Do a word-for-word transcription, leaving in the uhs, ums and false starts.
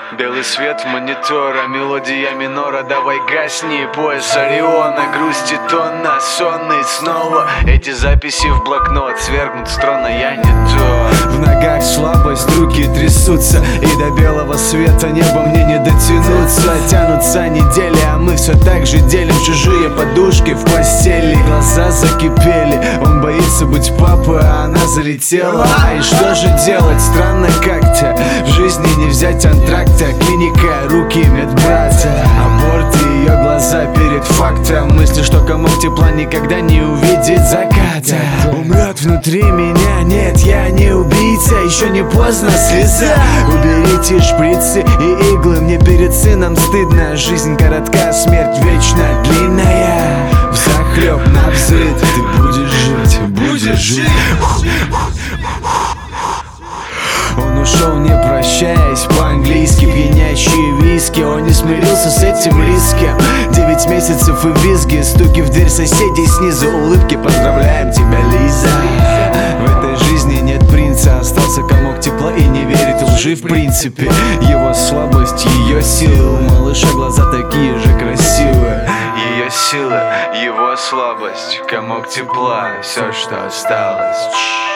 Белый свет в монитора, мелодия минора, давай гасни. Пояс Ориона, грустит он на сонный снова. Эти записи в блокнот свергнут строна, я не то. В ногах слабость, руки трясутся, и до белого света неба мне не дотянуться. Тянутся недели, а мы все так же делим чужие подушки в постели. Глаза закипели, он боится быть папой, а она залетела. И что же делать? Странно как-то в жизни не взять антракта. Клиника, руки медбрата, аборт и ее глаза перед фактом. Мысли, что комок тепла никогда не увидит заката. Умрет внутри меня, нет, я не убийца. Еще не поздно, слеза. Уберите шприцы и иглы, мне перед сыном стыдно. Жизнь коротка, смерть вечно длинная. Взахлеб навзрыд, ты будешь жить, будешь жить. Он ушел, не прощаясь, по-английски, пьянящие виски. Он не смирился с этим риском. Девять месяцев и визги, стуки в дверь соседей снизу, улыбки. Поздравляем тебя, Лиза. В этой жизни нет принца, остался комок тепла и не верит в лжи в принципе. Его слабость, ее сила, у малыша глаза такие же красивые. Ее сила, его слабость, комок тепла, все, что осталось.